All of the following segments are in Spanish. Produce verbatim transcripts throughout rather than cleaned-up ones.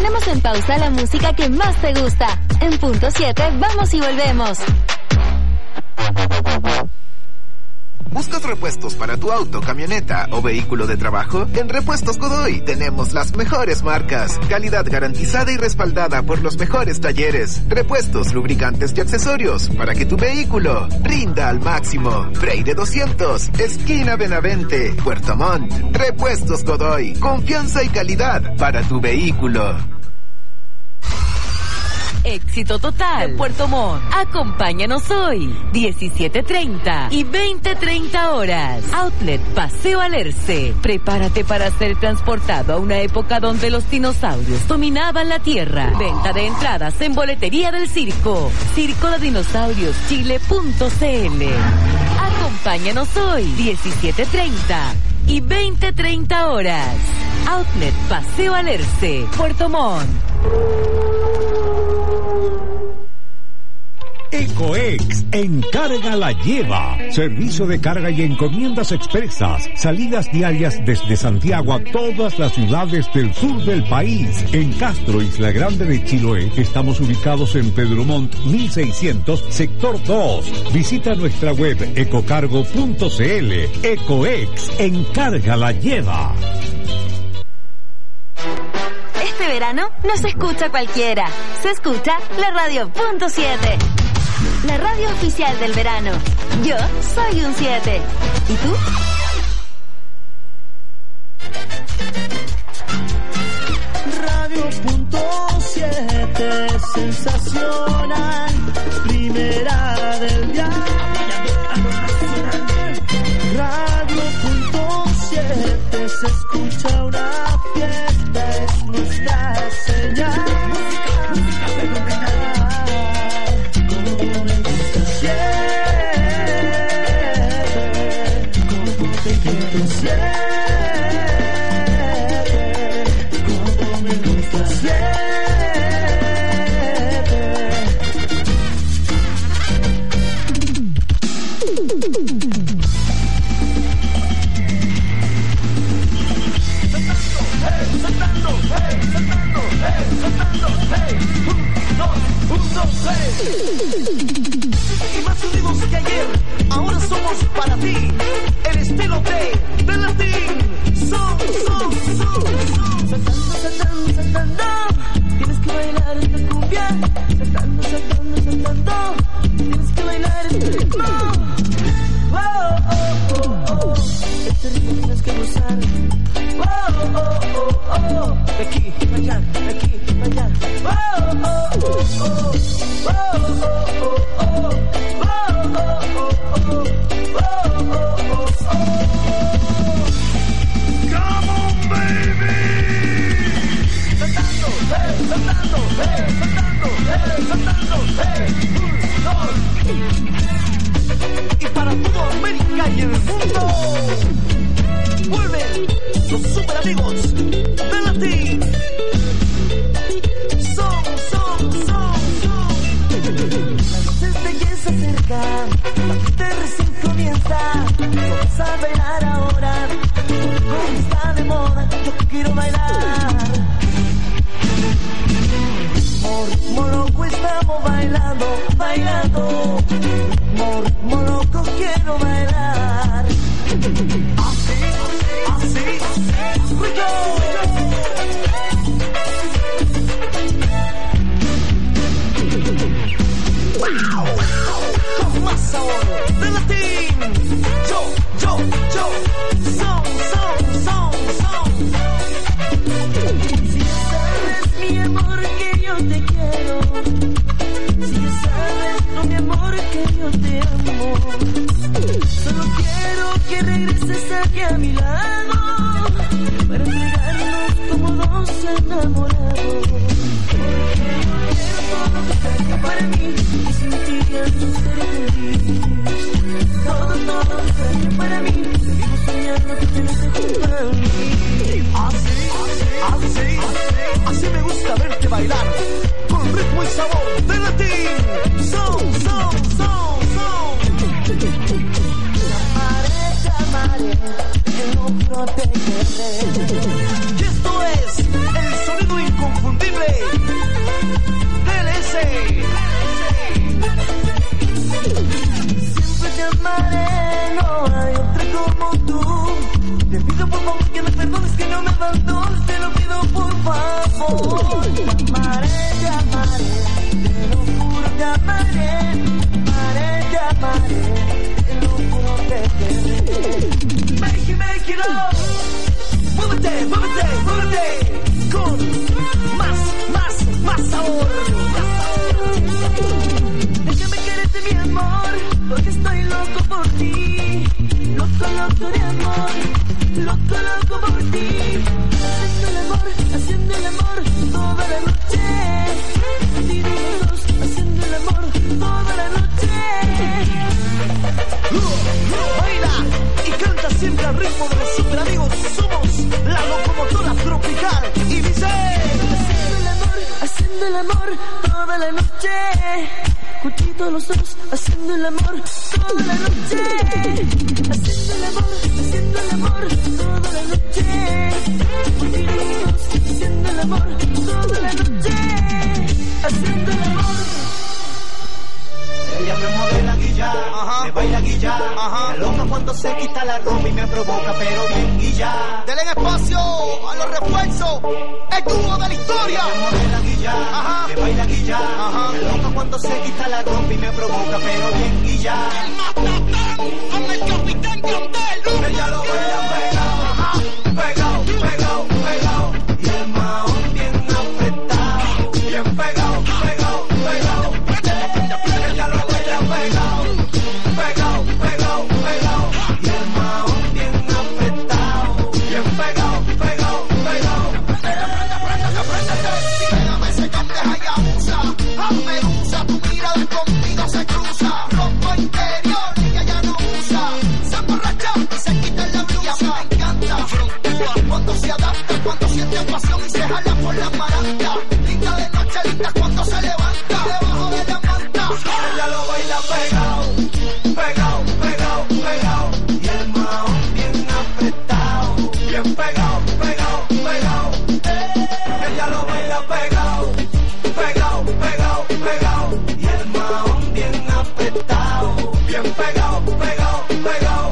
Ponemos en pausa la música que más te gusta. En punto siete, vamos y volvemos. ¿Buscas repuestos para tu auto, camioneta o vehículo de trabajo? En Repuestos Godoy tenemos las mejores marcas, calidad garantizada y respaldada por los mejores talleres, repuestos, lubricantes y accesorios para que tu vehículo rinda al máximo. Freire doscientos, esquina Benavente, Puerto Montt. Repuestos Godoy, confianza y calidad para tu vehículo. Éxito total en Puerto Montt. Acompáñanos hoy, diecisiete treinta y veinte treinta horas. Outlet Paseo Alerce. Prepárate para ser transportado a una época donde los dinosaurios dominaban la tierra. Venta de entradas en boletería del circo. Circo de Dinosaurios Chile punto c l. Acompáñanos hoy, diecisiete treinta y veinte treinta horas. Outlet Paseo Alerce, Puerto Montt. Ecoex, encarga la lleva. Servicio de carga y encomiendas expresas. Salidas diarias desde Santiago a todas las ciudades del sur del país. En Castro, Isla Grande de Chiloé, estamos ubicados en Pedro Montt mil seiscientos, sector dos. Visita nuestra web ecocargo punto c l. Ecoex, encarga la lleva. Este verano no se escucha cualquiera. Se escucha la radio punto siete. La radio oficial del verano. Yo soy un siete. ¿Y tú? Radio punto siete, sensacional. Primera del día. Radio punto siete, se escucha una fiesta, es nuestra señal. Y más unidos que ayer, ahora somos para ti el estilo de The Latin. Son, son, son, son. Saltando, saltando, saltando, tienes que bailar esta cumbia. Saltando, saltando, saltando, tienes que bailar este ritmo. Oh, oh, oh, oh, este ritmo tienes que gozar. Oh, oh, oh, oh, de aquí, para allá, de aquí, para allá. Oh, oh, oh, oh. Y para toda América y el mundo vuelven los super amigos de Latin. Son, son, son, son. Desde que se acerca, la fiesta recién comienza. Vamos a bailar ahora, como está de moda, yo quiero bailar. Ritmo loco estamos bailando, bailando. Ritmo loco quiero bailar. Así, así, rico. Wow. Con más sabor de Latin. Yo, yo, yo. Son, son, son, son. Si sabes mi amor que yo te quiero, si sabes, no mi amor que yo te amo, solo quiero que regreses aquí a mi lado para entregarnos como dos enamorados. Porque yo quiero todo lo que traiga para mí y sin ti ya no seré feliz. Todo, todo lo que traiga para mí, vivo soñando que tienes junto a mí. Así, así, así me gusta verte bailar con ritmo y sabor de Latin. Son, son, son, son. Llamaré, llamaré, que no protegeré. Y esto es el sonido inconfundible nombre. D L S. Siempre te amaré, no hay otra como tú. Te pido por favor que me perdones, que no me abandones, te lo pido por favor. Te amaré, te amaré, te lo juro, te amaré. Amaré, te amaré, te lo juro que te amaré. Make it, make it up. Muévete, muévete, muévete. Con más, más, más sabor. Déjame quererte mi amor, porque estoy loco por ti. Loco, loco de amor, loco, loco por ti. Haciendo el amor, haciendo el amor toda la noche. Divididos, haciendo el amor toda la noche. Baila y canta siempre al ritmo de los super amigos. Somos la locomotora tropical y dice: haciendo el amor, haciendo el amor toda la noche. Juntitos los dos, haciendo el amor toda la noche. Haciendo el amor, haciendo el amor toda la noche. Juntitos, haciendo el amor toda la noche. Haciendo el amor. Ella me modela guilla, ajá, me baila guilla, ajá, me loca cuando se quita la ropa y me provoca, pero bien guilla. Denle espacio a los refuerzos, el dúo de la historia. Ella me modela guilla, ajá, me baila guilla, ajá, me loca cuando se quita la ropa y me provoca, pero bien guilla. El matatán con el capitán Gandel. Ella lo baila pegado, ajá, pegado, pegado, pegado, y el mahón bien apretado, bien pegado, pegado, pegado. Ella lo baila pegado, pegado, pegado, pegado, y el mahón bien apretado, bien pegado, pegado, pegado. Prenda, prenda, prenda, prenda, pégame ese que deja y abusa. A medusa, tu mirada conmigo se cruza. Rompo interior, ella ya no usa. Se emborracha y se quita la blusa. Me encanta cuando se adapta, cuando siente pasión y se jala por la maranta. Linda de noche, linda cuando se levanta. Debajo de la manta. Ella lo baila pegado, pegado, pegado, pegado, y el mahón bien apretado, bien pegado, pegado, pegado. Ella lo baila pegado, pegado, pegado, pegado, y el mahón bien apretado, bien pegado, pegado, pegado.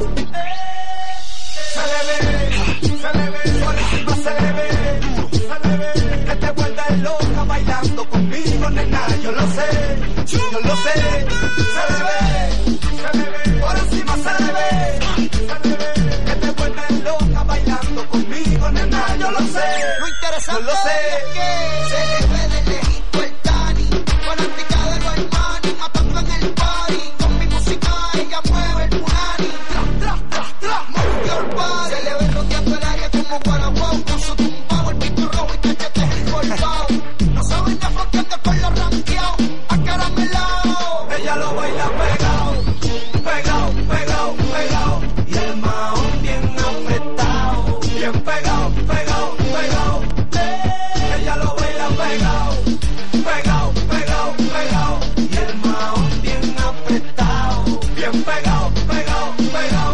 Se le ve, se le ve, por encima se le ve, se le ve, que te vuelves loca bailando conmigo, nena, yo lo sé, yo lo sé, se le ve, se le ve, por encima se le ve, se le ve, que te vuelves loca bailando conmigo, nena, yo lo sé, Lo interesante yo lo sé. es que se le ve de lejito el Dani, fanática de los Armani, matando en el party. Con mi música ella mueve el punani. Tras, tras, tras, tras, move your body. Se le ve rodeando el área como Guaraguao, con su tumbao, el pico rojo y cachetes encorvados. No saben de fronteando con los ranqueados, acaramelao. Ella lo baila pegado, pegado, pegado, pegado, y el mahón bien apretado, bien pegado, pegado, pegado. Ella lo baila pegado, pegado, pegado, pegado, y el mahón bien apretado, bien pegado, pegado, pegado.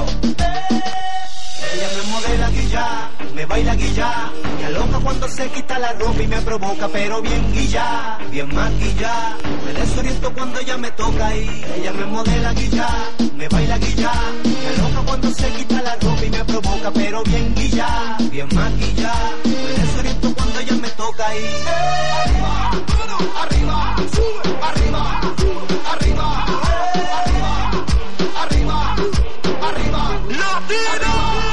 Ella me modela guilla, me baila guilla, y aloca cuando se quita la ropa y me provoca, pero bien guilla, bien maquilla. Me desoriento cuando ella me toca y ella me modela guilla, me baila guilla, y aloca cuando se quita la ropa y me provoca, pero bien guilla, bien maquilla. Me desoriento cuando ella me toca y Arriba, arriba, sube, arriba, arriba, arriba, arriba, arriba, latino.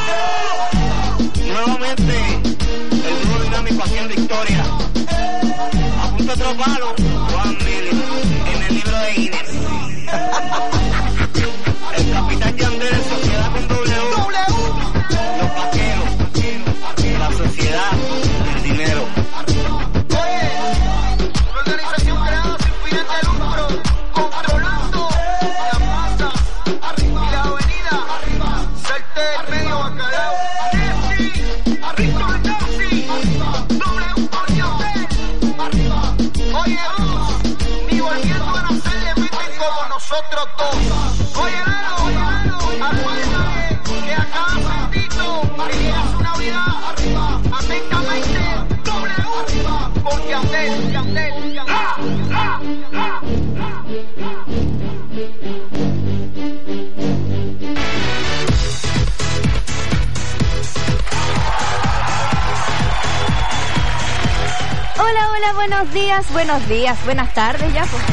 nuevamente el dúo dinámico haciendo historia. A punto otro palo, Juan Mili, en el libro de Guinness. El capitán Yandel, sociedad con W. Los vaqueros, la sociedad, el dinero. Oye, una organización creada sin fines de lucro, controlando la masa, arriba, y la avenida, arriba, salte del medio bacalao, Nessi, arriba, Nessi, arriba, W por Yandel, arriba. Oye, dos, ni volviendo a nacer le meten como nosotros dos. Oye, Lalo, acuérdate que a cada sentito le llegas una vida arriba, atentamente, W arriba, porque Hola, hola, buenos días, buenos días, buenas tardes ya pues.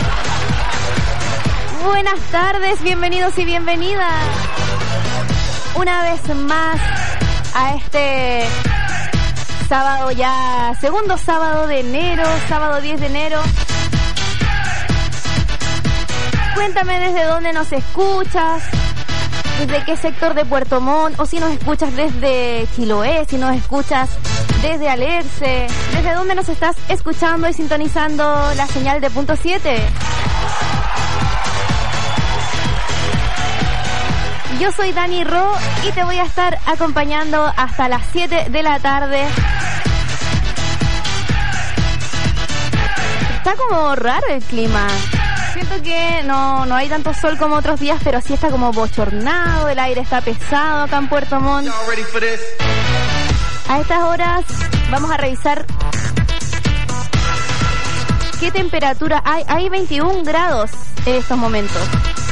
Buenas tardes, bienvenidos y bienvenidas una vez más a este sábado ya, segundo sábado de enero, sábado diez de enero. Cuéntame desde dónde nos escuchas, desde qué sector de Puerto Montt, o si nos escuchas desde Chiloé, si nos escuchas desde Alerce, desde dónde nos estás escuchando y sintonizando la señal de punto siete. Yo soy Dani Ro y te voy a estar acompañando hasta las siete de la tarde. Está como raro el clima. Siento que no, no hay tanto sol como otros días, pero sí está como bochornado, el aire está pesado acá en Puerto Montt. A estas horas vamos a revisar qué temperatura hay. Hay veintiún grados en estos momentos.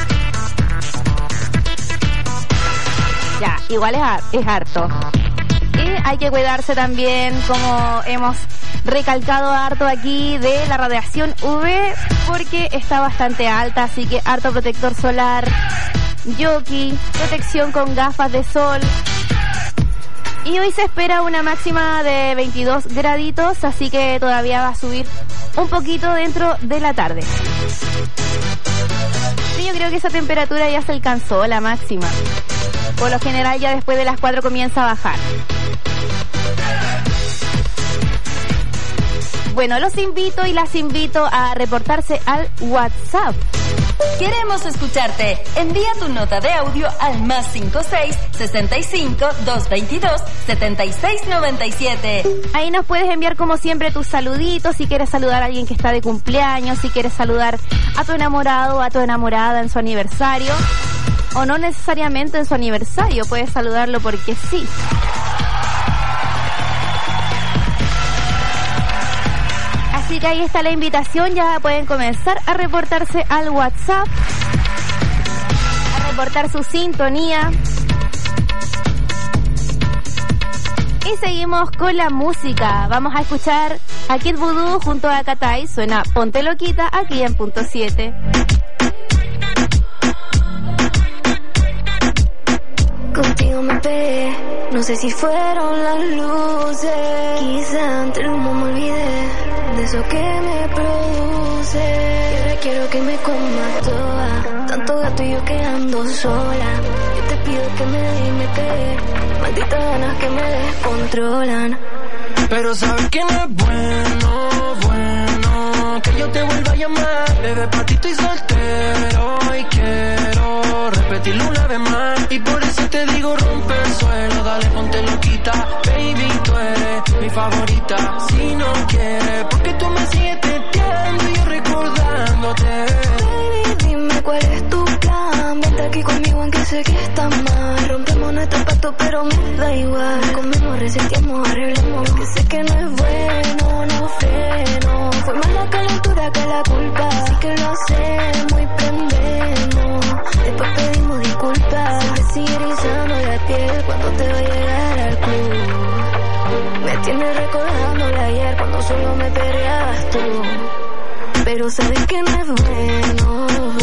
Ya, igual es, es harto. Y hay que cuidarse también, como hemos recalcado harto aquí, de la radiación U V, porque está bastante alta, así que harto protector solar, jockey, protección con gafas de sol. Y hoy se espera una máxima de veintidós graditos, así que todavía va a subir un poquito dentro de la tarde. Sí, yo creo que esa temperatura ya se alcanzó, la máxima. Por lo general ya después de las cuatro comienza a bajar. Bueno, los invito y las invito a reportarse al WhatsApp. Queremos escucharte. Envía tu nota de audio al más cinco seis, sesenta y cinco, doscientos veintidós, setenta y seis noventa y siete. Ahí nos puedes enviar como siempre tus saluditos, si quieres saludar a alguien que está de cumpleaños, si quieres saludar a tu enamorado o a tu enamorada en su aniversario, o no necesariamente en su aniversario, puedes saludarlo porque sí. Así que ahí está la invitación, ya pueden comenzar a reportarse al WhatsApp, a reportar su sintonía. Y seguimos con la música. Vamos a escuchar a Kid Voodoo junto a Katay. Suena Ponte Loquita aquí en punto siete. Contigo me pegué, no sé si fueron las luces. Quizá entre el humo me olvidé de eso que me produce. Y ahora quiero que me comas toda, tanto gato y yo que ando sola. Yo te pido que me des y me pegue, malditas ganas que me descontrolan. Pero sabes que no es bueno, bueno que yo te vuelva a llamar. Bebé, pa' ti estoy soltero y quiero repetirlo una vez más. Y por eso te digo rompe el suelo, dale ponte loquita. Baby, tú eres mi favorita. Si no quieres, porque tú me sigues teteando y yo recordándote. Baby, dime cuál es tu plan. Vente aquí conmigo aunque sé que está mal. Rompemos nuestro pacto pero me da igual. Comemos, reseteamos, arreglamos. Que sé que no es bueno, no freno. Fue más la calentura que la culpa. Así que lo hacemos y prendemos. Después pedimos disculpas. Me sigue erizando la piel cuando te va a llegar al club. Me tienes recordando de ayer cuando solo me perreabas tú. Pero sabes que no es bueno,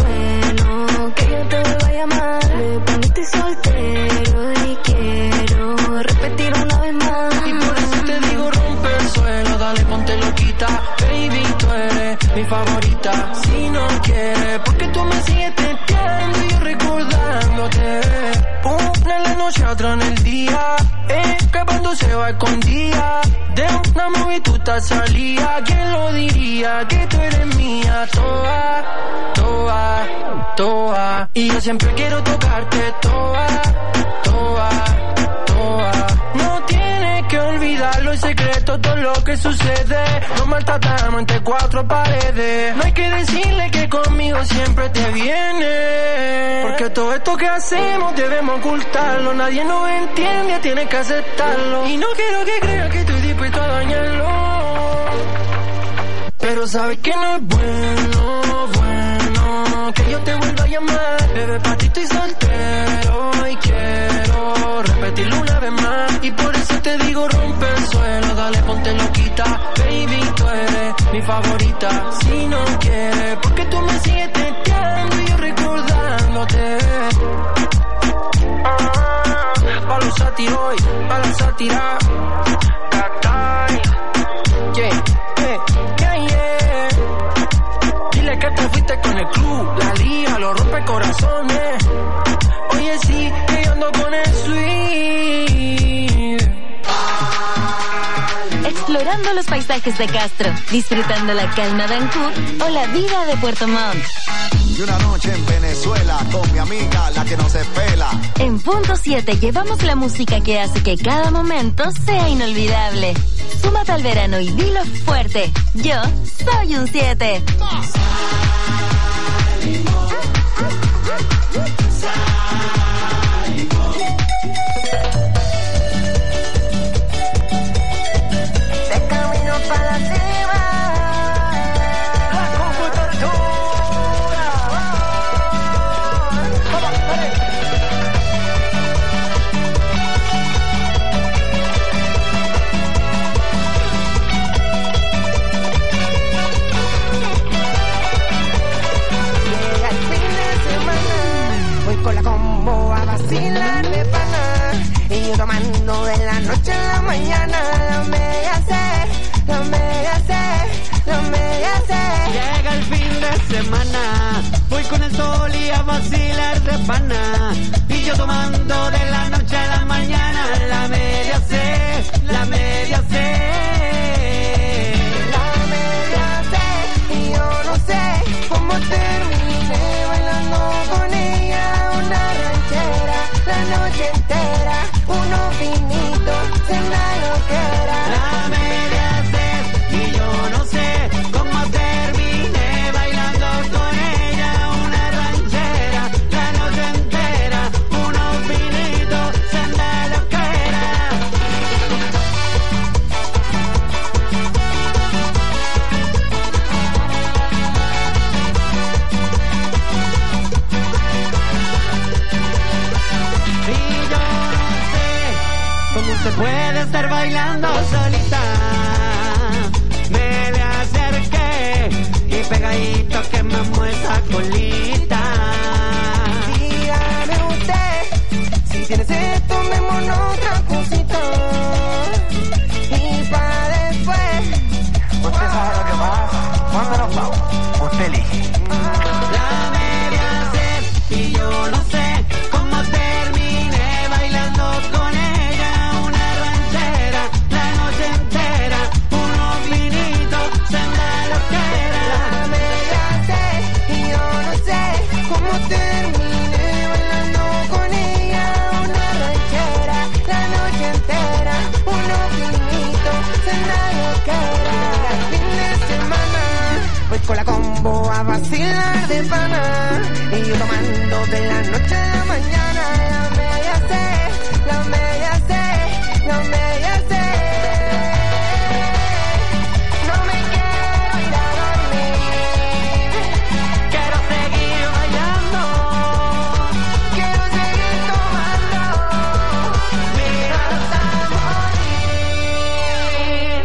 bueno que yo te vuelva a llamar. Me poniste soltero y quiero repetir una vez más. Y por eso te digo rompe el suelo, dale ponte loquita. Baby, tú eres mi favorita. Si no quieres, porque tú me sigues teteando y yo recordándote. Una en la noche, otra en el día, escapándose va escondida. De una movie tú te salía. ¿Quién lo diría? Que tú eres mía. Toda, toda, toda. Y yo siempre quiero tocarte toda, toda, toda. No tienes que olvidarlo en secreto todo lo que sucede. Nos maltratamos entre cuatro paredes. No hay que decirle que conmigo siempre te viene. Porque todo esto que hacemos debemos ocultarlo. Nadie nos entiende, tienes que aceptarlo. Y no quiero que creas que estoy dispuesto a dañarlo. pero sabes que no es bueno, bueno que yo te vuelva a llamar. Bebé, pa' ti estoy soltero y quiero repetirlo una vez más. Y por eso te digo rompe el suelo, dale ponte loquita. Baby, tú eres mi favorita. Si no quieres, porque tú me sigues testeando y yo recordándote. Ah, pa' los sátiros hoy, pa' la sátira. Yeah, yeah, yeah, yeah. Dile que te fuiste con el club, la liga, lo rompe corazones. Oye, sí, que yo ando con el sweet. Explorando los paisajes de Castro, disfrutando la calma de Ancud o la vida de Puerto Montt. Y una noche en Venezuela con mi amiga, la que no se pela. En Punto siete llevamos la música que hace que cada momento sea inolvidable. Súmate al verano y dilo fuerte. Yo soy un siete. De camino para la cima. La computadora. Llega el fin de semana, voy con la combo a vacilar de pana. Y yo tomando de la noche a la mañana. La media C, la media C, la media C. Llega el fin de semana, voy con el sol y a vacilar de pana. Y yo tomando de la noche a la mañana. La media C, la media C. La media C, y yo no sé cómo terminé bailando con ella una ranchera la noche entera, unos vinitos, cena loquera. La media C, y yo no sé cómo terminé bailando con ella una ranchera la noche entera, unos vinitos, cena loquera. Y yo no sé cómo se puede estar bailando solita. Me le acerqué y pegadito que me esa colita. Dígame usted, si tienes esto, tomémonos otra cosita. Y pa' después, usted sabe lo que pasa. Cuando nos vamos, usted elige. La media C, y yo no sé cómo terminé bailando con ella una ranchera la noche entera, unos vinitos, senda loquera. La media C, y yo no sé cómo terminé bailando con ella una ranchera la noche entera, unos vinitos, senda loquera. El fin de semana voy con la combo a vacilar de pana. Y yo tomando de la noche a la mañana. La media C, la media C, la media C. No me quiero ir a dormir, quiero seguir bailando, quiero seguir tomando, mira hasta morir.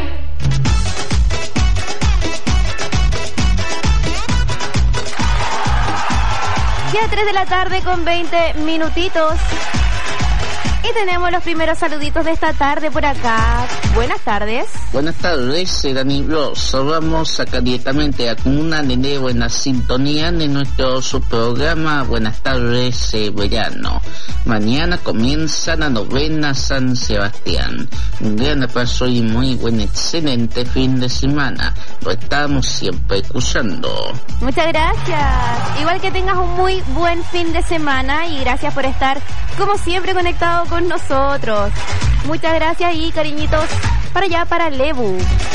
Ya tres de la tarde con veinte minutitos. Y tenemos los primeros saluditos de esta tarde por acá. Buenas tardes. Buenas tardes, Dani Bloss. Vamos acá directamente a Comuna de nuevo en la sintonía de nuestro su programa Buenas tardes, eh, verano. Mañana comienza la novena San Sebastián. Un gran abrazo y muy buen, excelente fin de semana. Lo estamos siempre escuchando. Muchas gracias. Igual que tengas un muy buen fin de semana y gracias por estar como siempre conectado con nosotros. Muchas gracias y cariñitos para allá, para Lebu.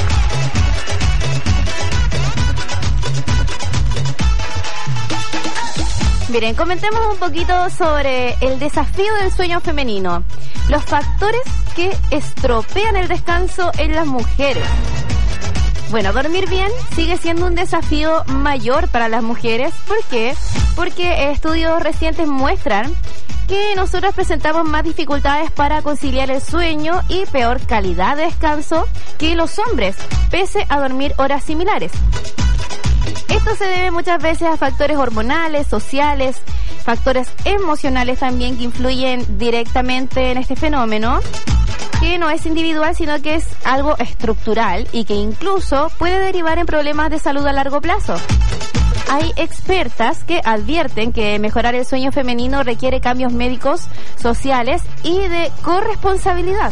Miren, comentemos un poquito sobre el desafío del sueño femenino. Los factores que estropean el descanso en las mujeres. Bueno, dormir bien sigue siendo un desafío mayor para las mujeres. ¿Por qué? Porque estudios recientes muestran que nosotros presentamos más dificultades para conciliar el sueño y peor calidad de descanso que los hombres, pese a dormir horas similares. Esto se debe muchas veces a factores hormonales, sociales, factores emocionales también que influyen directamente en este fenómeno, que no es individual sino que es algo estructural y que incluso puede derivar en problemas de salud a largo plazo. Hay expertas que advierten que mejorar el sueño femenino requiere cambios médicos, sociales y de corresponsabilidad.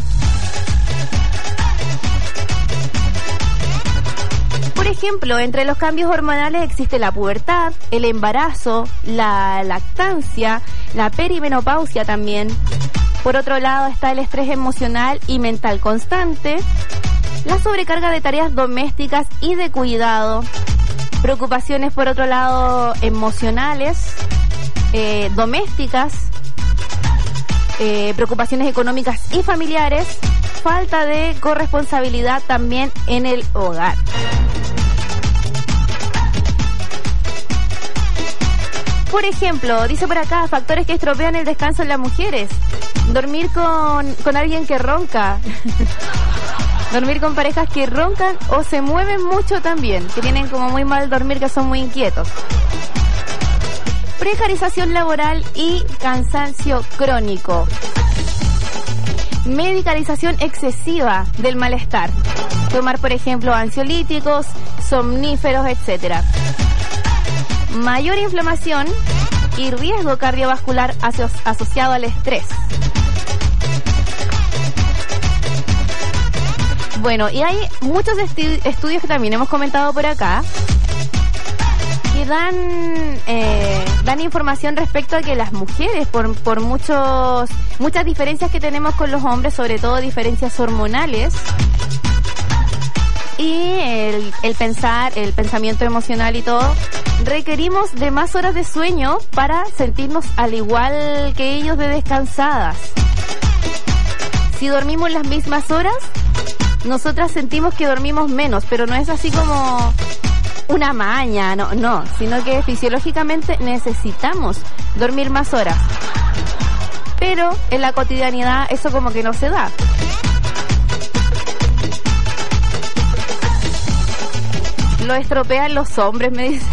Por ejemplo, entre los cambios hormonales existe la pubertad, el embarazo, la lactancia, la perimenopausia también. Por otro lado está el estrés emocional y mental constante, la sobrecarga de tareas domésticas y de cuidado, preocupaciones por otro lado emocionales, eh, domésticas, eh, preocupaciones económicas y familiares, falta de corresponsabilidad también en el hogar. Por ejemplo, dice por acá, factores que estropean el descanso en las mujeres. Dormir con, con alguien que ronca. Dormir con parejas que roncan o se mueven mucho también, que tienen como muy mal dormir, que son muy inquietos. Precarización laboral y cansancio crónico. Medicalización excesiva del malestar. Tomar, por ejemplo, ansiolíticos, somníferos, etcétera. Mayor inflamación y riesgo cardiovascular aso- asociado al estrés. Bueno, y hay muchos esti- estudios que también hemos comentado por acá que dan eh, dan información respecto a que las mujeres, por, por muchos muchas diferencias que tenemos con los hombres, sobre todo diferencias hormonales, y el, el pensar, el pensamiento emocional y todo, requerimos de más horas de sueño para sentirnos al igual que ellos de descansadas. Si dormimos las mismas horas, nosotras sentimos que dormimos menos, pero no es así como una maña, no, no, sino que fisiológicamente necesitamos dormir más horas. Pero en la cotidianidad eso como que no se da. Lo estropean los hombres, me dicen.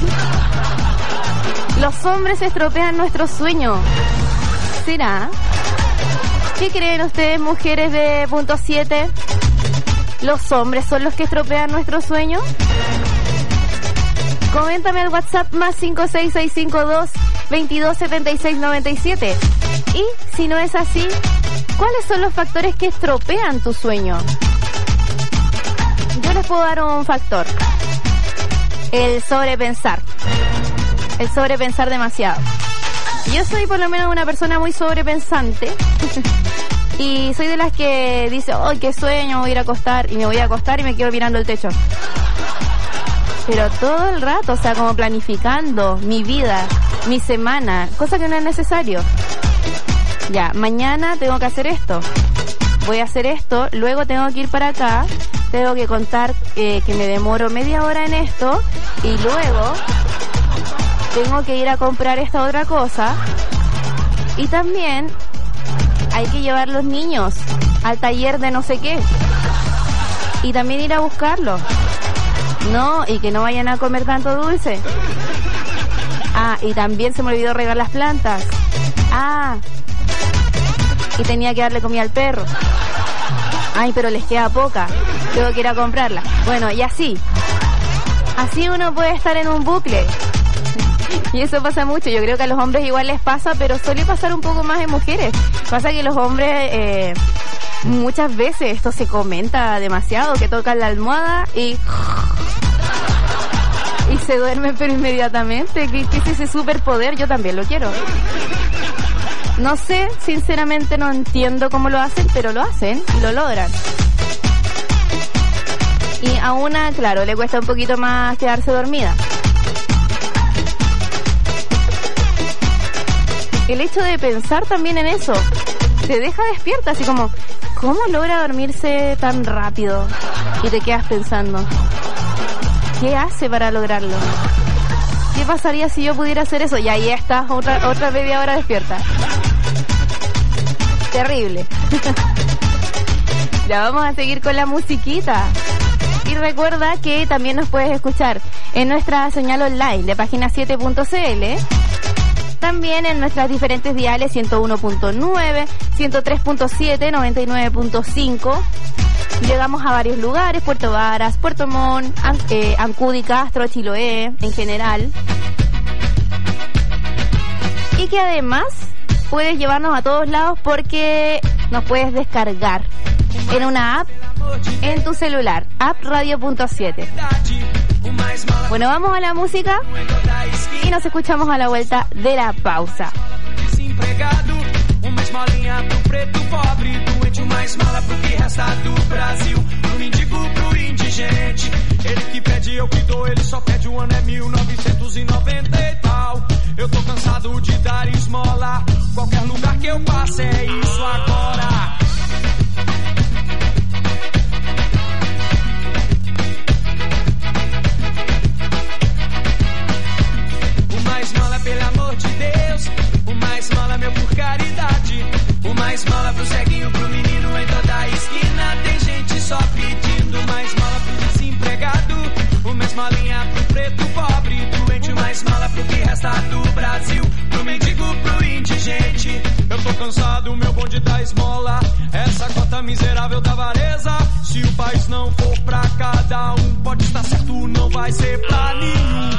Los hombres estropean nuestro sueño. ¿Será? ¿Qué creen ustedes, mujeres de punto siete? ¿Los hombres son los que estropean nuestro sueño? Coméntame al WhatsApp más cinco seis seis cinco dos, veintidós setenta y seis noventa y siete. Y si no es así, ¿cuáles son los factores que estropean tu sueño? Yo les puedo dar un factor. El sobrepensar. El sobrepensar demasiado. Yo soy por lo menos una persona muy sobrepensante. Y soy de las que dice, ¡ay, qué sueño! Voy a ir a acostar. Y me voy a acostar y me quedo mirando el techo. Pero todo el rato, o sea, como planificando mi vida, mi semana, cosa que no es necesario. Ya, mañana tengo que hacer esto. Voy a hacer esto, luego tengo que ir para acá. Tengo que contar eh, que me demoro media hora en esto y luego tengo que ir a comprar esta otra cosa. Y también hay que llevar los niños al taller de no sé qué. Y también ir a buscarlos. No, y que no vayan a comer tanto dulce. Ah, y también se me olvidó regar las plantas. Ah, y tenía que darle comida al perro. Ay, pero les queda poca. Tengo que ir a comprarla. Bueno, y así. Así uno puede estar en un bucle. Y eso pasa mucho. Yo creo que a los hombres igual les pasa, pero suele pasar un poco más en mujeres. Pasa que los hombres, eh, muchas veces esto se comenta demasiado, que tocan la almohada y... y se duermen pero inmediatamente. ¿Qué, qué es ese superpoder? Yo también lo quiero. No sé, sinceramente no entiendo cómo lo hacen, pero lo hacen y lo logran. Y a una, claro, le cuesta un poquito más quedarse dormida. El hecho de pensar también en eso te deja despierta, así como, ¿cómo logra dormirse tan rápido? Y te quedas pensando, ¿Qué hace para lograrlo? ¿Qué pasaría si yo pudiera hacer eso? Y ahí está, otra, otra media hora despierta. Terrible. Ya vamos a seguir con la musiquita. Y recuerda que también nos puedes escuchar en nuestra señal online de página siete punto c l. También en nuestras diferentes diales ciento uno punto nueve, ciento tres punto siete, noventa y nueve punto cinco. Llegamos a varios lugares, Puerto Varas, Puerto Montt, An eh, Ancud, Castro, Chiloé, en general. Y que además puedes llevarnos a todos lados porque nos puedes descargar en una app en tu celular, app radio punto siete. Bueno, vamos a la música y nos escuchamos a la vuelta de la pausa. Uma esmolinha pro preto pobre, doente, uma esmola pro que resta do Brasil, pro mendigo, pro indigente. Ele que pede, eu que dou, ele só pede, o ano é mil novecentos e noventa e tal. Eu tô cansado de dar esmola, qualquer lugar que eu passe é isso agora. Uma esmola, pelo amor de Deus, uma esmola, meu, por caridade. Uma esmola pro ceguinho, pro menino em toda a esquina. Tem gente só pedindo uma esmola pro desempregado. Uma esmolinha pro preto pobre, doente, uma esmola pro que resta do Brasil, pro mendigo, pro indigente. Eu tô cansado, meu bonde da esmola, essa cota miserável da avareza. Se o país não for pra cada um, pode estar certo, não vai ser pra nenhum.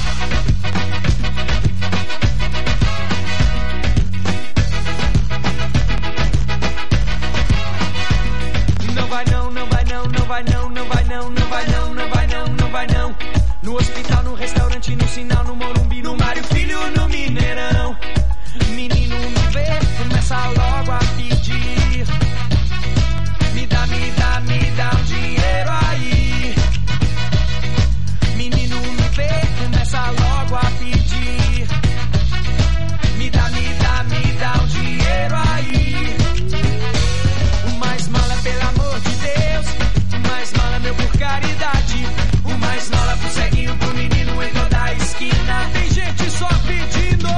Não vai não, não vai não, não vai não, não vai não, não vai não, não vai não, não vai não. No hospital, no restaurante, no sinal, no Morumbi, no Mário Filho, no Mineirão. Menino me vê, começa logo a pedir. Me dá, me dá, me dá um dinheiro aí. Menino me vê, começa logo a pedir. Me dá, me dá, me dá um dinheiro aí. Uma esmola, pelo amor de Deus, uma esmola, meu, por caridade. Uma esmola pro ceguinho, pro menino em toda a esquina. Tem gente só pedindo.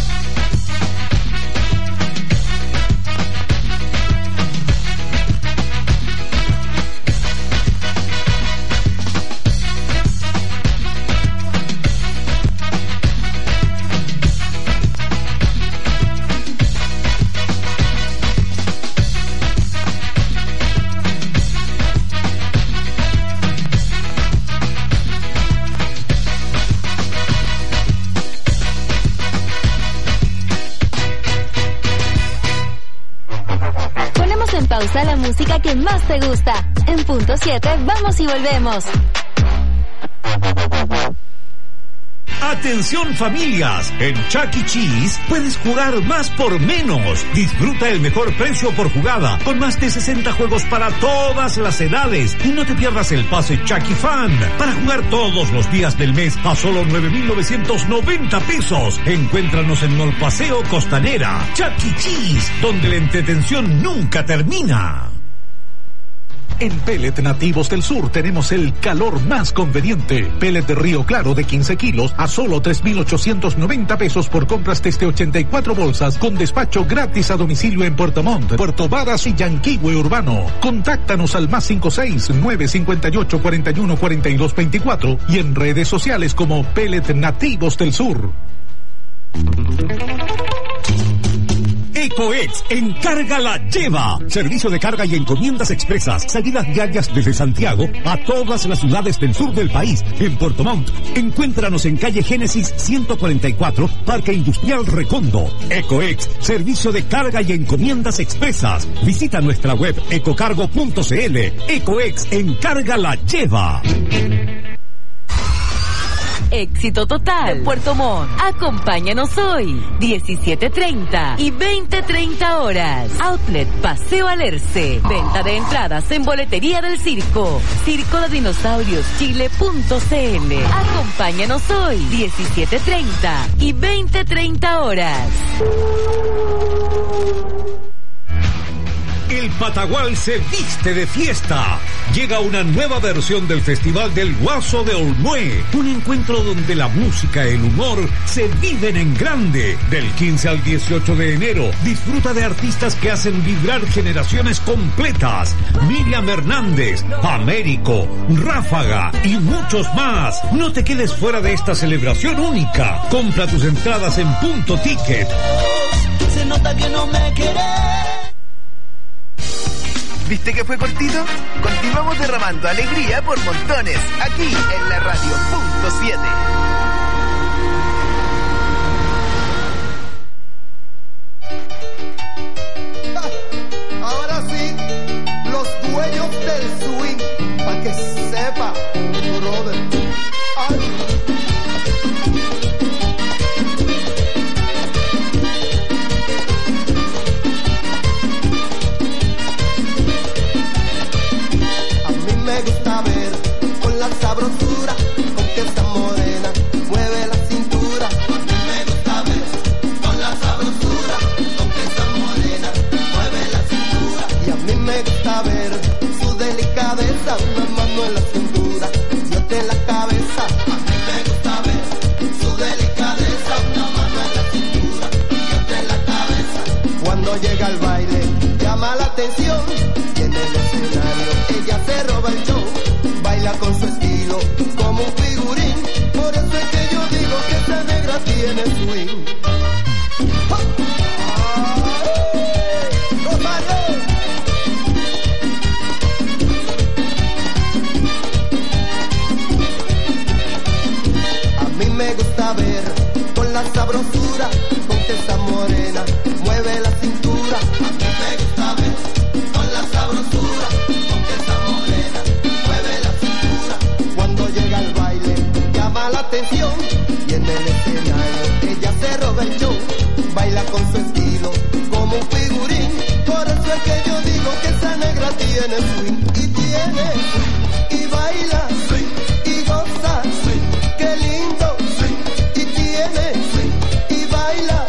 Pausa la música que más te gusta. En punto siete vamos y volvemos. Atención familias, en Chuck E. Cheese puedes jugar más por menos. Disfruta el mejor precio por jugada, con más de sesenta juegos para todas las edades. Y no te pierdas el pase Chuck E. Fan, para jugar todos los días del mes a solo nueve mil novecientos noventa pesos. Encuéntranos en Mall Paseo Costanera. Chuck E. Cheese, donde la entretención nunca termina. En Pellet Nativos del Sur tenemos el calor más conveniente. Pellet de Río Claro de quince kilos a solo tres mil ochocientos noventa pesos por compras desde ochenta y cuatro bolsas, con despacho gratis a domicilio en Puerto Montt, Puerto Varas y Yanquihue Urbano. Contáctanos al más cinco seis, nueve cinco ocho, cuarenta y uno, cuarenta y dos veinticuatro y en redes sociales como Pellet Nativos del Sur. EcoEx Encarga la Lleva. Servicio de carga y encomiendas expresas. Salidas diarias desde Santiago a todas las ciudades del sur del país. En Puerto Montt, encuéntranos en calle Génesis ciento cuarenta y cuatro, Parque Industrial Recondo. EcoEx, servicio de carga y encomiendas expresas. Visita nuestra web ecocargo punto c l. EcoEx Encarga la Lleva. Éxito total de Puerto Montt. Acompáñanos hoy, diecisiete treinta y veinte treinta horas. Outlet Paseo Alerce. Venta de entradas en boletería del circo. Circo de Dinosaurios Chile punto c l. Acompáñanos hoy, diecisiete treinta y veinte treinta horas. el Patagual se viste de fiesta. Llega una nueva versión del Festival del Guaso de Olmué, un encuentro donde la música y el humor se viven en grande. Del quince al dieciocho de enero, disfruta de artistas que hacen vibrar generaciones completas. Miriam Hernández, Américo, Ráfaga y muchos más. No te quedes fuera de esta celebración única. Compra tus entradas en Punto Ticket. Se nota que no me querés. ¿Viste que fue cortito? Continuamos derramando alegría por montones, aquí en la radio punto siete. Ahora sí, los dueños del swing, pa' que sepa, brother. Ay. Me gusta ver con la sabrosura con que esta morena mueve la cintura. A mí me gusta ver con la sabrosura con que esta morena mueve la cintura. Y a mí me gusta ver su delicadeza, una mano en la cintura y otra en la cabeza. A mí me gusta ver su delicadeza, una mano en la cintura y otra en la cabeza. Cuando llega al baile llama la atención y en el escenario ella se roba el show, baila con su estilo como un figurín, por eso es que yo digo que esta negra tiene swing. A mí me gusta ver con la sabrosura con que esta morena mueve la cintura. A mí me gusta ver con la sabrosura con que esta morena mueve la cintura. Cuando llega al baile llama la atención y en el escenario ella se roba el show, baila con su estilo como un figurín, por eso es que yo digo que esa negra tiene swing. Y tiene swing, y baila swing, y goza swing, qué lindo swing. Y tiene swing, y baila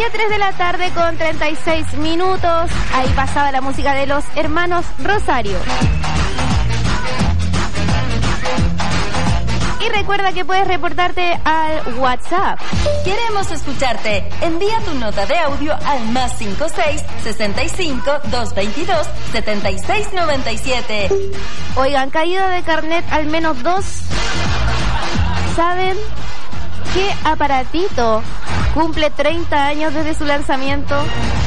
tres de la tarde con treinta y seis minutos. Ahí pasaba la música de los hermanos Rosario. Y recuerda que puedes reportarte al WhatsApp. Queremos escucharte. Envía tu nota de audio al más cinco seis, sesenta y cinco, doscientos veintidós, setenta y seis noventa y siete. Oigan, caída de carnet al menos dos. ¿Saben qué aparatito cumple treinta años desde su lanzamiento?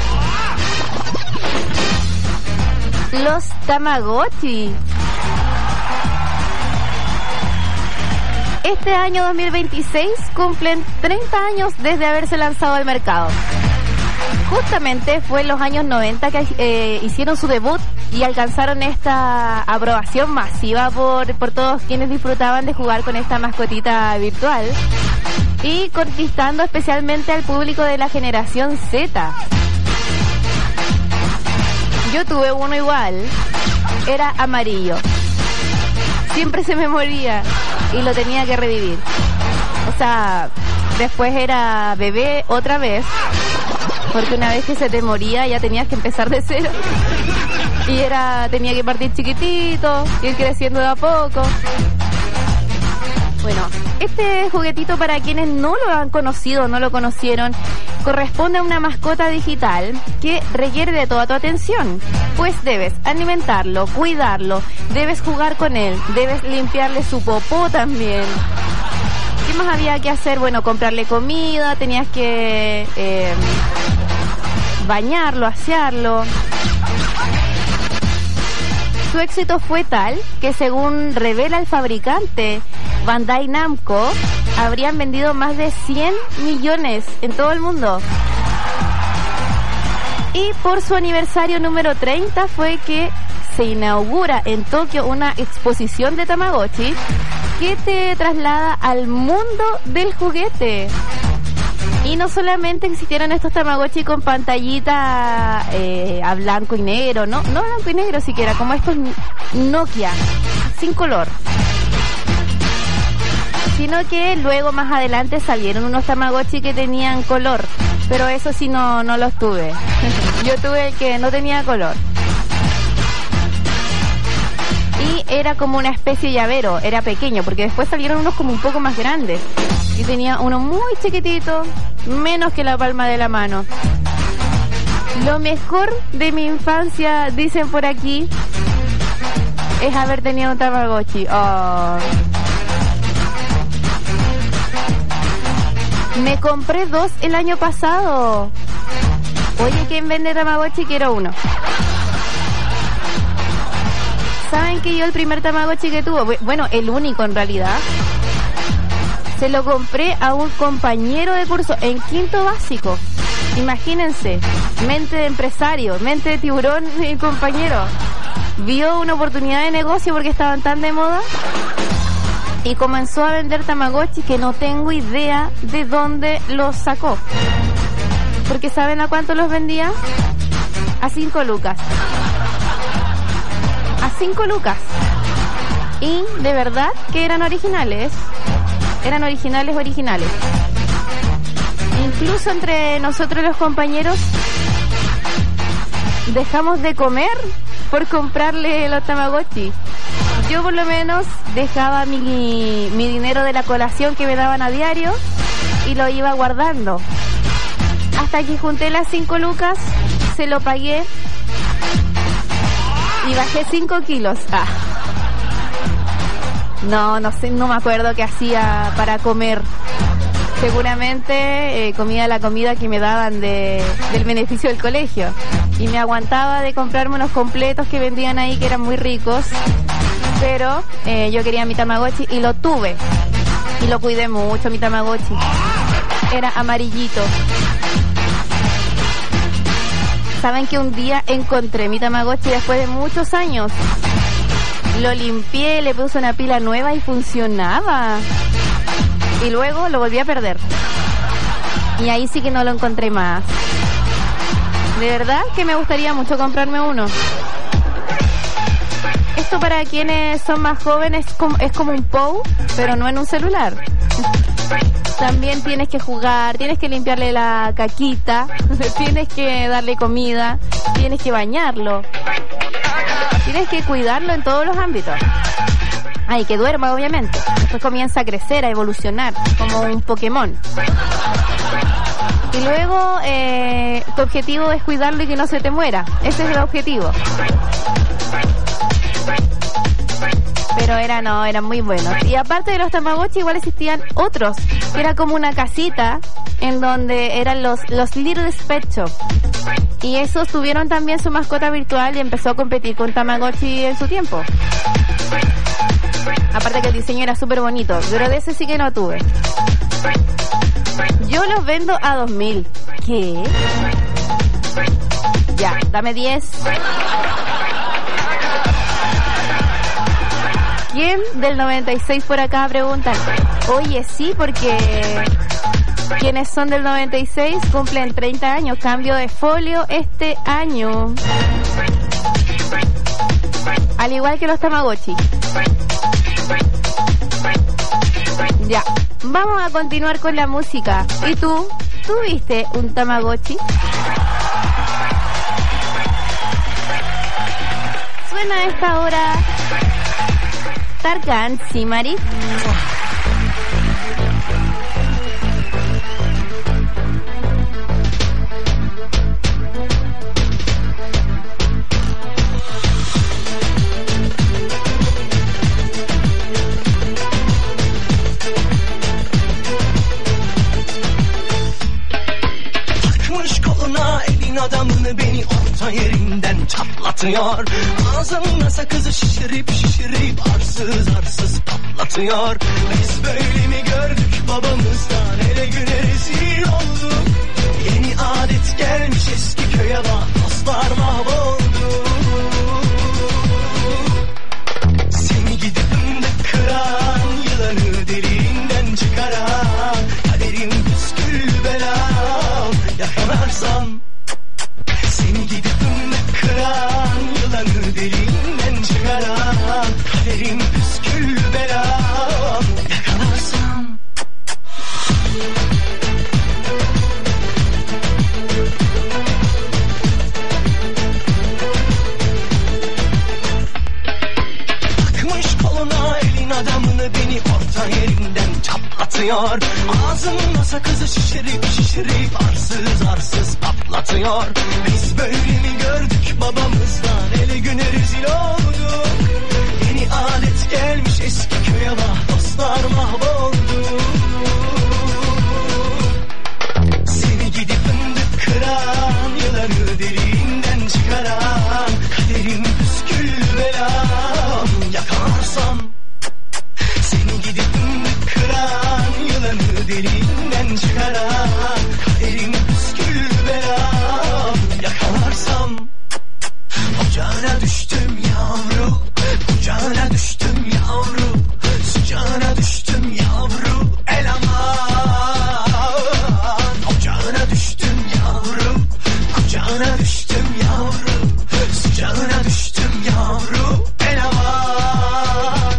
Los Tamagotchi. Este año dos mil veintiséis cumplen treinta años desde haberse lanzado al mercado. Justamente fue en los años noventa que eh, hicieron su debut y alcanzaron esta aprobación masiva por, por todos quienes disfrutaban de jugar con esta mascotita virtual y conquistando especialmente al público de la generación Z. Yo tuve uno igual, era amarillo. Siempre se me moría y lo tenía que revivir. O sea, después era bebé otra vez, porque una vez que se te moría ya tenías que empezar de cero. Y era, tenía que partir chiquitito, ir creciendo de a poco. Bueno, este juguetito, para quienes no lo han conocido o no lo conocieron, corresponde a una mascota digital que requiere de toda tu atención, pues debes alimentarlo, cuidarlo, debes jugar con él, debes limpiarle su popó también. ¿Qué más había que hacer? Bueno, comprarle comida, tenías que eh, bañarlo, asearlo. Su éxito fue tal que, según revela el fabricante Bandai Namco, habrían vendido más de cien millones en todo el mundo. Y por su aniversario número treinta fue que se inaugura en Tokio una exposición de Tamagotchi que te traslada al mundo del juguete. Y no solamente existieron estos Tamagotchi con pantallita eh, a blanco y negro, no, no blanco y negro siquiera, como estos Nokia, sin color. Sino que luego más adelante salieron unos Tamagotchi que tenían color, pero eso sí no, no los tuve. Yo tuve el que no tenía color. Y era como una especie de llavero, era pequeño, porque después salieron unos como un poco más grandes. Y tenía uno muy chiquitito, menos que la palma de la mano. Lo mejor de mi infancia, dicen por aquí, es haber tenido un Tamagotchi. Oh. Me compré dos el año pasado. Oye, ¿quién vende Tamagotchi? Quiero uno. ¿Saben que yo el primer Tamagotchi que tuve, bueno, el único en realidad, se lo compré a un compañero de curso en quinto básico? Imagínense, mente de empresario, mente de tiburón, mi compañero. Vio una oportunidad de negocio porque estaban tan de moda y comenzó a vender Tamagotchi que no tengo idea de dónde los sacó. Porque ¿saben a cuánto los vendía? A cinco lucas. A cinco lucas. Y de verdad que eran originales. Eran originales, originales. Incluso entre nosotros los compañeros dejamos de comer por comprarle los Tamagotchi. Yo por lo menos dejaba mi, mi dinero de la colación que me daban a diario y lo iba guardando. Hasta que junté las cinco lucas, se lo pagué y bajé cinco kilos. Ah. No, no sé, no me acuerdo qué hacía para comer. Seguramente eh, comía la comida que me daban de, del beneficio del colegio. Y me aguantaba de comprarme unos completos que vendían ahí que eran muy ricos. Pero eh, yo quería mi Tamagotchi y lo tuve. Y lo cuidé mucho, mi Tamagotchi. Era amarillito. ¿Saben que un día encontré mi Tamagotchi después de muchos años? Lo limpié, le puse una pila nueva y funcionaba. Y luego lo volví a perder. Y ahí sí que no lo encontré más. De verdad que me gustaría mucho comprarme uno. Esto para quienes son más jóvenes es como, es como un P O W, pero no en un celular. también tienes que jugar, tienes que limpiarle la caquita, tienes que darle comida, tienes que bañarlo, tienes que cuidarlo en todos los ámbitos. Ay, que duerma, obviamente. Después comienza a crecer, a evolucionar, como un Pokémon. Y luego, eh, tu objetivo es cuidarlo y que no se te muera. Ese es el objetivo. Pero era, no, eran muy buenos. Y aparte de los Tamagotchi, igual existían otros, que era como una casita en donde eran los, los Little Pet Shop. Y esos tuvieron también su mascota virtual y empezó a competir con Tamagotchi en su tiempo. Aparte que el diseño era súper bonito, pero de ese sí que no tuve. Yo los vendo a dos mil. ¿Qué? Ya, dame diez. ¿Quién del noventa y seis por acá preguntan? Oye, sí, porque quienes son del noventa y seis cumplen treinta años. Cambio de folio este año. Al igual que los Tamagotchi. Ya, vamos a continuar con la música. ¿Y tú? ¿Tuviste un Tamagotchi? Suena a esta hora Tarkan Simari. Adamını beni orta yerinden çatlatıyor. Ağzımda sakızı şişirip şişirip arsız arsız patlatıyor. Biz böyle mi gördük babamızdan, hele güne rezil olduk. Yeni adet gelmiş eski köye bak, dostlar mahvoldu. Seni gidip fındık kıran, yılanı deliğinden çıkaran, kaderim püskül belam, yakalarsam. Seni gidip fındık kıran, yılanı deliğinden çıkaran, kaderim püskül belam, yakalarsam. Takmış koluna elin adamını, beni orta yerinden çatlatıyor. Ağzımda sakızı şişirip şişirip arsız arsız patlatıyor. Biz böyle mi gördük babamızdan, hele güne rezil olduk. Yeni adet gelmiş eski köye bak, dostlar mahvoldu. Seni gidip fındık kıran, yılanı deliğinden çıkaran, kaderim püskül belam, yakalarsam. Seni gidip fındık kıran, yılanı deliğinden çıkaran, kaderim püskül belam, yakalarsam. Ocağına düştüm yavru, ocağına düştüm yavru, sıcağına düştüm yavru, el aman. Ocağına düştüm yavru, kucağına düştüm yavru, sıcağına düştüm yavru, el aman.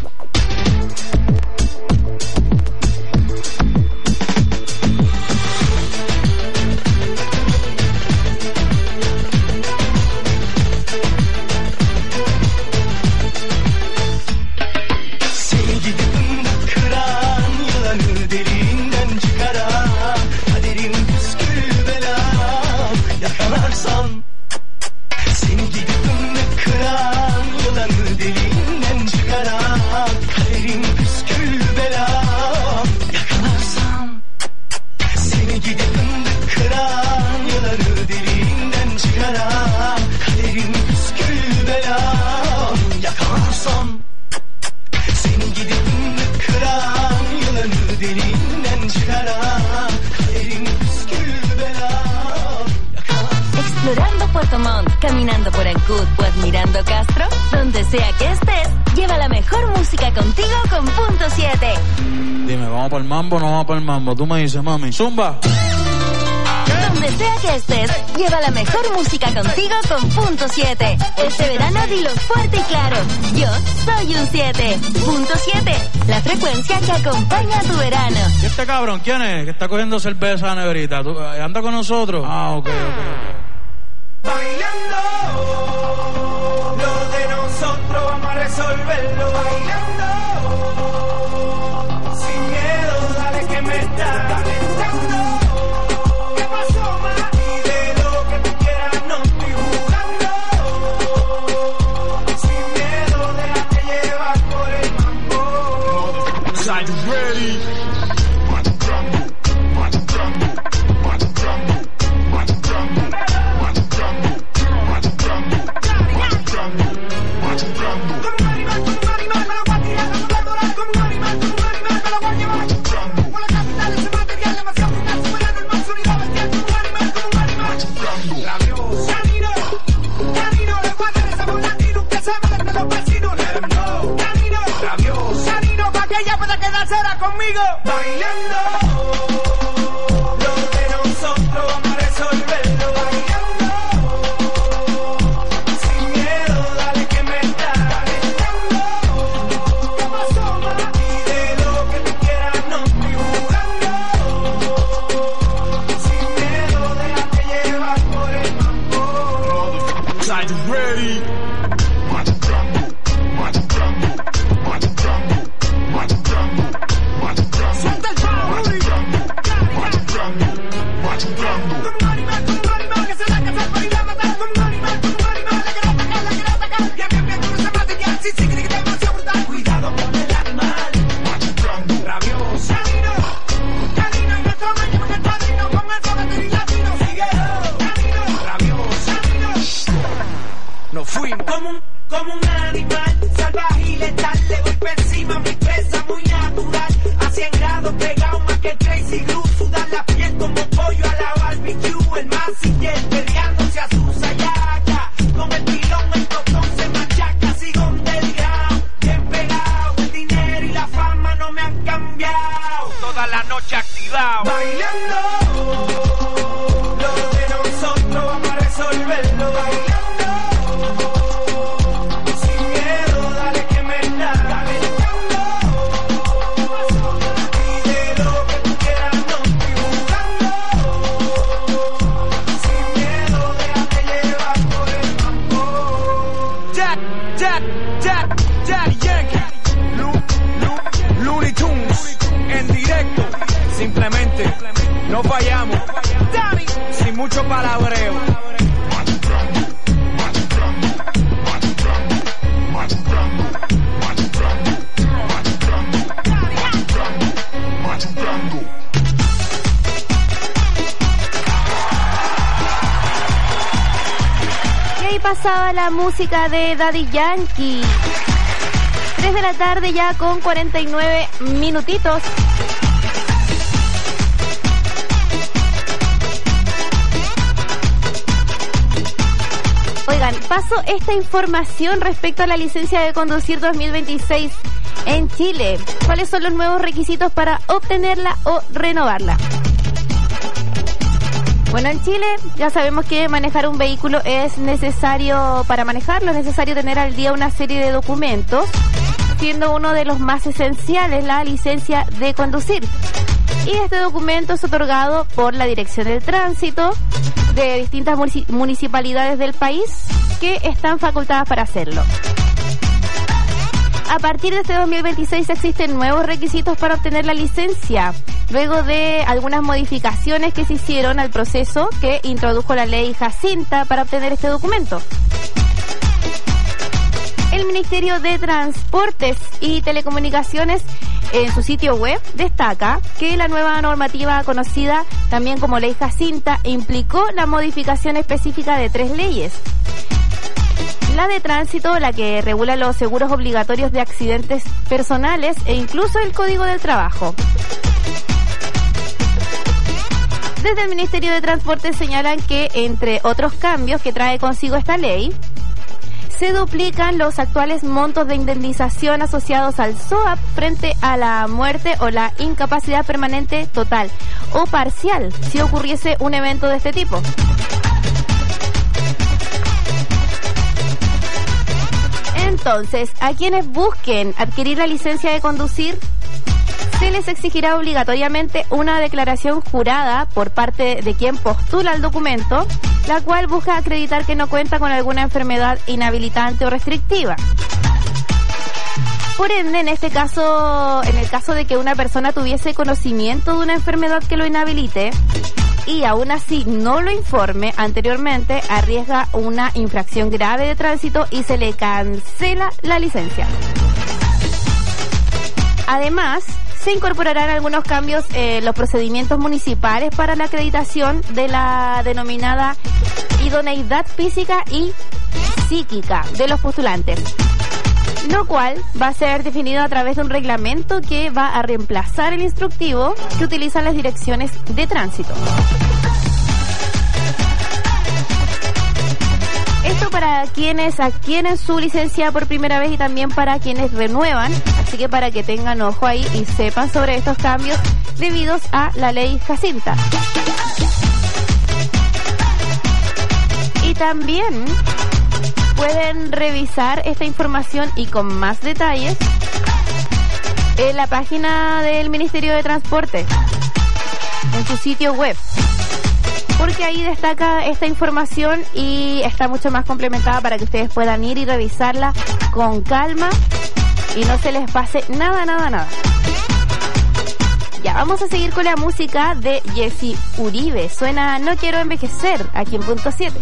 Explorando Puerto Montt, caminando por Ancud o admirando Castro, donde sea que estés, lleva la mejor música contigo con Punto siete. Dime, ¿vamos para el mambo o no vamos para el mambo? Tú me dices, mami, zumba. Donde sea que estés, lleva la mejor música contigo con Punto siete. Este verano dilo fuerte y claro. Yo soy un siete. Punto siete, la frecuencia que acompaña a tu verano. ¿Y este cabrón quién es? Que está cogiendo cerveza a la neverita. ¿Tú, eh, ¿Anda con nosotros? Ah, ok, ok, ok. Bailando, lo de nosotros vamos a resolverlo. Bailando, sin miedo, dale que me está calentando. ¿Qué pasó, ma? Y de lo que tú quieras no estoy jugando. Sin miedo, déjate llevar por el mambo. Are you ready? Ella puede quedarse ahora conmigo bailando. Lo de nosotros vamos a resolverlo bailando. Sin miedo, dale que me está calentando. ¿Qué pasó, ma? Y de lo que tú quieras no estoy jugando. Sin miedo, déjate llevar por el mambo. Are you ready? Cuidado con el animal rabioso. Canino, nuestro dueño con el padrino, con el sobre latino. Sigue rabioso. Nos fuimos como un, como un animal salvaje y letal. Le voy por encima a mi presa muy natural. A cien grados pegado más que Crazy Glue. Sudar la piel como pollo a la barbecue. El masiller peleándose a su sayaca. Con el pilón el tostón se machaca. Sigo underground, bien pegado. El dinero y la fama no me han cambiado. toda la noche activado. Bailando, lo de nosotros vamos a resolverlo bailando. Simplemente no fallamos, sin mucho palabreo. Y ahí pasaba la música de Daddy Yankee. tres de la tarde ya con cuarenta y nueve minutitos. Oigan, paso esta información respecto a la licencia de conducir dos mil veintiséis en Chile. ¿Cuáles son los nuevos requisitos para obtenerla o renovarla? Bueno, en Chile ya sabemos que manejar un vehículo es necesario, para manejarlo es necesario tener al día una serie de documentos, siendo uno de los más esenciales la licencia de conducir. Y este documento es otorgado por la Dirección del Tránsito de distintas municipalidades del país que están facultadas para hacerlo. A partir de este dos mil veintiséis existen nuevos requisitos para obtener la licencia, luego de algunas modificaciones que se hicieron al proceso que introdujo la ley Jacinta para obtener este documento. El Ministerio de Transportes y Telecomunicaciones en su sitio web destaca que la nueva normativa, conocida también como Ley Jacinta, implicó la modificación específica de tres leyes. La de tránsito, la que regula los seguros obligatorios de accidentes personales e incluso el Código del Trabajo. Desde el Ministerio de Transporte señalan que, entre otros cambios que trae consigo esta ley, se duplican los actuales montos de indemnización asociados al S O A P frente a la muerte o la incapacidad permanente total o parcial si ocurriese un evento de este tipo. Entonces, a quienes busquen adquirir la licencia de conducir, se les exigirá obligatoriamente una declaración jurada por parte de quien postula el documento, la cual busca acreditar que no cuenta con alguna enfermedad inhabilitante o restrictiva. Por ende, en este caso, en el caso de que una persona tuviese conocimiento de una enfermedad que lo inhabilite y aún así no lo informe anteriormente, arriesga una infracción grave de tránsito y se le cancela la licencia. Además, se incorporarán algunos cambios en los procedimientos municipales para la acreditación de la denominada idoneidad física y psíquica de los postulantes, lo cual va a ser definido a través de un reglamento que va a reemplazar el instructivo que utilizan las direcciones de tránsito. Esto para quienes adquieren su licencia por primera vez y también para quienes renuevan, así que para que tengan ojo ahí y sepan sobre estos cambios debidos a la ley Jacinta. Y también pueden revisar esta información y con más detalles en la página del Ministerio de Transporte, en su sitio web, porque ahí destaca esta información y está mucho más complementada para que ustedes puedan ir y revisarla con calma y no se les pase nada, nada, nada. Ya, vamos a seguir con la música de Jessy Uribe. Suena No Quiero Envejecer, aquí en Punto siete.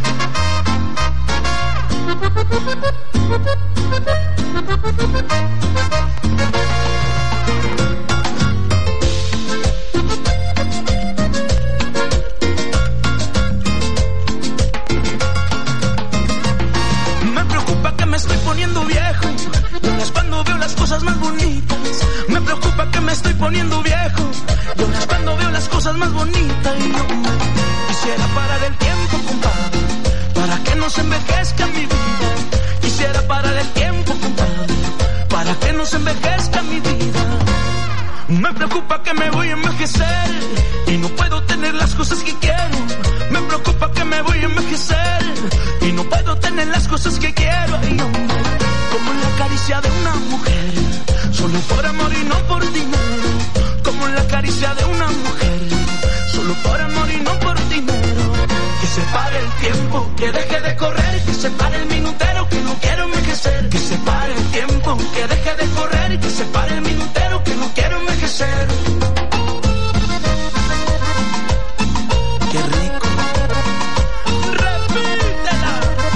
Me preocupa que me estoy poniendo viejo, y ahora es cuando veo las cosas más bonitas. Me preocupa que me estoy poniendo viejo, y ahora es cuando veo las cosas más bonitas. Y yo quisiera parar el tiempo, compadre, para que no se envejezca mi vida. Quisiera parar el tiempo, compadre, para que no se envejezca mi vida. Me preocupa que me voy a envejecer y no puedo tener las cosas que quiero. Me preocupa que me voy a envejecer y no puedo tener las cosas que quiero. Ay, hombre, como la caricia de una mujer, solo por amor y no por dinero. Como la caricia de una mujer, solo por amor y no por dinero. Que se pare el tiempo, que deje de correr, que se pare el minutero, que no quiero envejecer. Que se pare el tiempo, que deje de correr, que se pare el minutero, que no quiero envejecer. Qué rico. Repítela.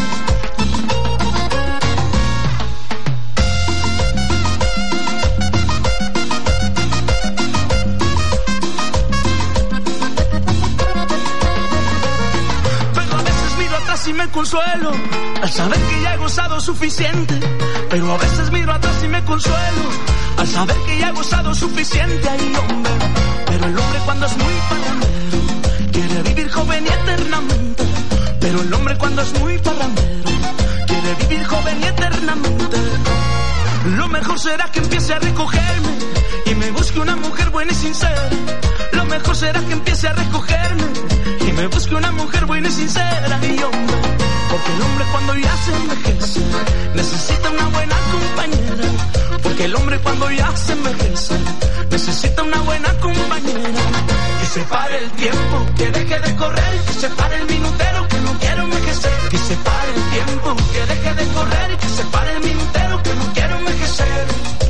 Pero a veces miro atrás y me consuelo al saber que ya he gozado suficiente. Pero a veces miro atrás y me consuelo al saber que ya he gozado suficiente. Ay, hombre, pero el hombre cuando es muy parrandero quiere vivir joven y eternamente. Pero el hombre cuando es muy parrandero quiere vivir joven y eternamente. Lo mejor será que empiece a recogerme y me busque una mujer buena y sincera. Lo mejor será que empiece a recogerme y me busque una mujer buena y sincera. Y hombre, porque el hombre cuando ya se envejece necesita una buena compañera. Porque el hombre cuando ya se envejece necesita una buena compañera. Que se pare el tiempo, que deje de correr, que se pare el minutero, que no quiero envejecer. Que se pare el tiempo, que deje de correr, que se pare el minutero, que no quiero envejecer.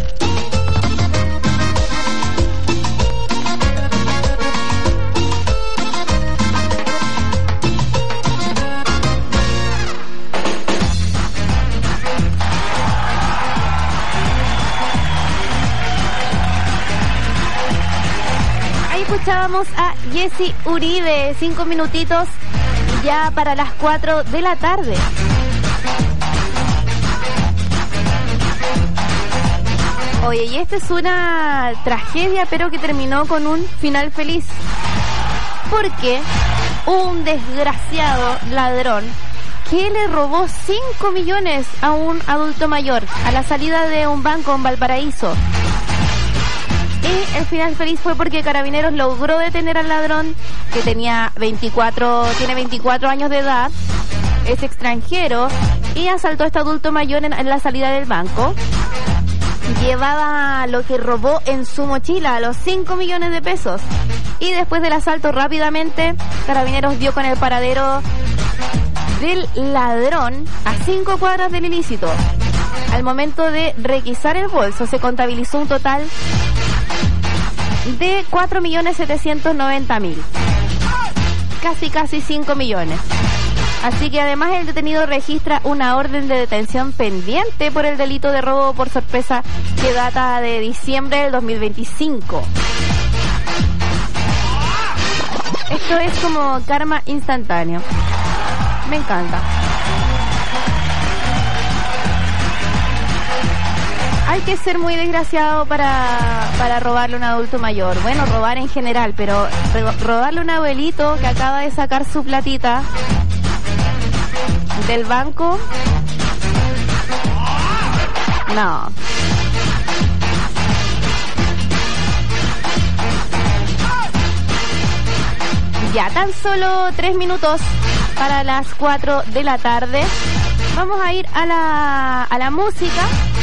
Escuchábamos a Jessy Uribe, cinco minutitos ya para las cuatro de la tarde. Oye, y esta es una tragedia, pero que terminó con un final feliz. Porque un desgraciado ladrón que le robó cinco millones a un adulto mayor a la salida de un banco en Valparaíso. Y el final feliz fue porque Carabineros logró detener al ladrón, que tenía veinticuatro, tiene veinticuatro años de edad, es extranjero, y asaltó a este adulto mayor en, en la salida del banco. Llevaba lo que robó en su mochila, los cinco millones de pesos. Y después del asalto, rápidamente, Carabineros dio con el paradero del ladrón a cinco cuadras del ilícito. Al momento de requisar el bolso, se contabilizó un total de cuatro millones setecientos noventa mil. Casi, casi cinco millones. Así que además el detenido registra una orden de detención pendiente por el delito de robo por sorpresa que data de diciembre del dos mil veinticinco. Esto es como karma instantáneo. Me encanta. Hay que ser muy desgraciado para, para robarle a un adulto mayor. Bueno, robar en general, pero robarle a un abuelito que acaba de sacar su platita del banco, no. Ya tan solo tres minutos para las cuatro de la tarde. Vamos a ir a la, a la música.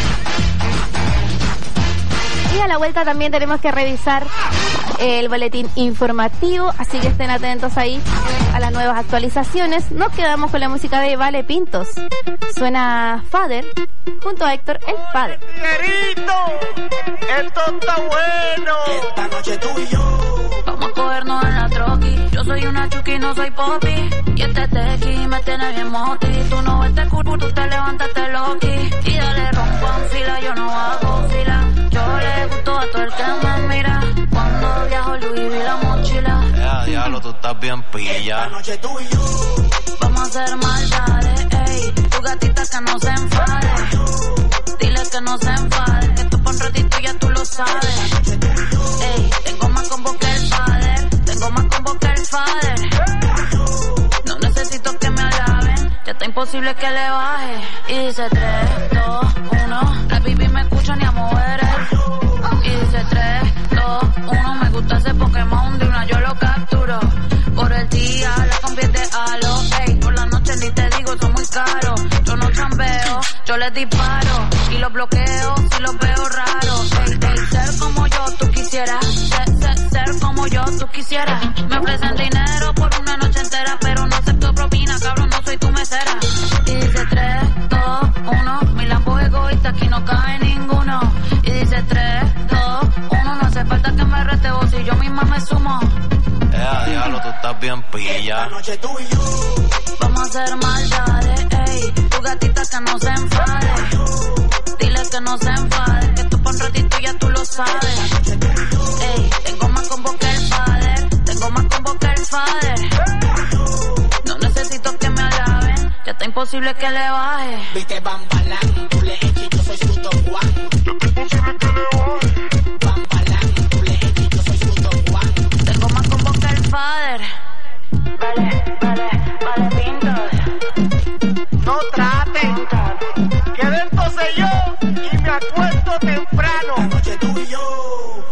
Y a la vuelta también tenemos que revisar el boletín informativo, así que estén atentos ahí a las nuevas actualizaciones. Nos quedamos con la música de Vale Pintos. Suena Father junto a Héctor el Padre. ¡Tiguerito! ¡Esto está bueno! Esta noche tú y yo vamos a cogernos en la troqui. Yo soy una chuki, no soy popi. Y este tequi me tiene bien moti. Tú no ves este culo, tú te levantas, te loqui. Y dale rompan fila, yo no hago fila. Yo le gusto a todo el que me mira. Cuando viajo Louis vi la mochila. Ya, diablo, tú estás bien pilla. Esta noche tú y yo vamos a hacer maldades, ey. Tu gatita que no se enfade. Dile que no se enfade. Que tú por un ratito ya tú lo sabes. Ey, tengo más combo que el father. Tengo más combo que el father. No necesito que me alaben. Ya está imposible que le baje. Y dice tres, dos, uno. La pipi me escucha ni a mover el. Y dice tres, dos, uno. Me gusta ese Pokémon de una yo lo capturo. Por el día la convierte a lo. Ey, por la noche ni te digo, son muy caros. Yo no chambeo, yo les disparo. Y los bloqueo si los veo raros. Ey, ey, ser como yo tú quisieras. Ser, ser, ser como yo tú quisieras. Me ofrecen dinero por una noche entera, pero no acepto propina, cabrón, no soy tu mesera. Y dice tres, dos, uno. Mi lampo egoísta, aquí no cae ninguno. Y dice tres, dos, uno. No hace falta que me rete vos si yo misma me sumo. Eh, diablo, tú estás bien pilla. Esta noche tú y yo vamos a hacer maldades, ey. Tu gatita que no se enfade. Dile que no se enfade. Que tú por un ratito ya tú lo sabes. Ey, tengo más combo que el father. Tengo más combo que el father. No necesito que me alaben. Ya está imposible que le baje. Viste Bambalán, tú le eches, yo soy su Don Juan. Ya está imposible que le baje. Bambalán, tú le eches, yo soy su Don Juan. Tengo más combo que el father. Vale, vale, vale, pintos. No traten, quedé entonces yo y me acuesto temprano. Esta noche tú y yo.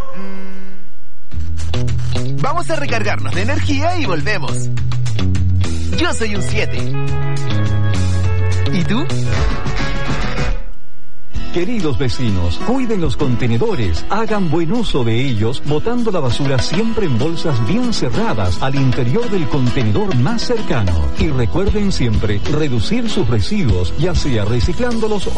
Vamos a recargarnos de energía y volvemos. Yo soy un siete. ¿Y tú? Queridos vecinos, cuiden los contenedores, hagan buen uso de ellos, botando la basura siempre en bolsas bien cerradas al interior del contenedor más cercano. Y recuerden siempre reducir sus residuos, ya sea reciclándolos